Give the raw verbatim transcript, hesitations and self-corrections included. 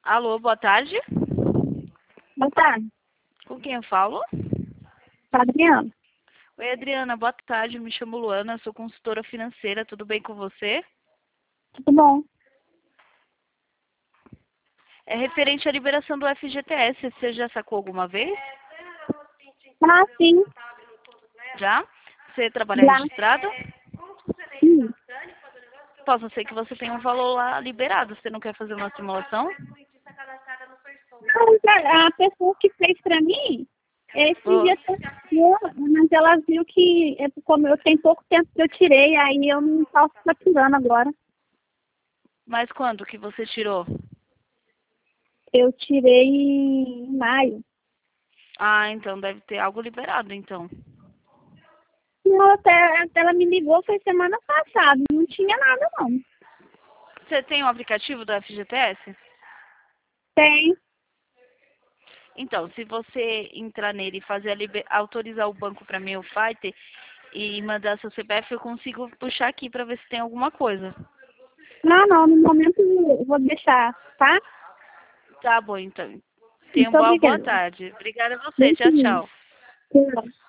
Alô, boa tarde. Boa tarde, Com quem eu falo? Adriana. Oi, Adriana, boa tarde. Me chamo Luana, sou consultora financeira. Tudo bem com você? Tudo bom? É referente à liberação do F G T S. Você já sacou alguma vez? Ah, sim. Já? Você trabalha Já. registrado? Sim. Posso ser que você tenha um valor lá liberado. Você não quer fazer uma simulação? Mas A a pessoa que fez pra mim, esse Ô, dia testou, mas ela viu que, é como eu tenho pouco tempo que eu tirei, aí eu não posso estar tirando agora. mas quando que você tirou? Eu tirei em maio. Ah, então deve ter algo liberado, então. Não, até, até ela me ligou, foi semana passada, não tinha nada não. Você tem o aplicativo do F G T S? Tem. Então, se você entrar nele e fazer a liber... autorizar o banco para mim, o Fighter, e mandar seu C P F, eu consigo puxar aqui para ver se tem alguma coisa. Não, não, no momento eu vou deixar, tá? Tá bom, então. Tenha Muito uma boa obrigada. tarde. Obrigada a você. Muito Tchau, bem. tchau. Tchau.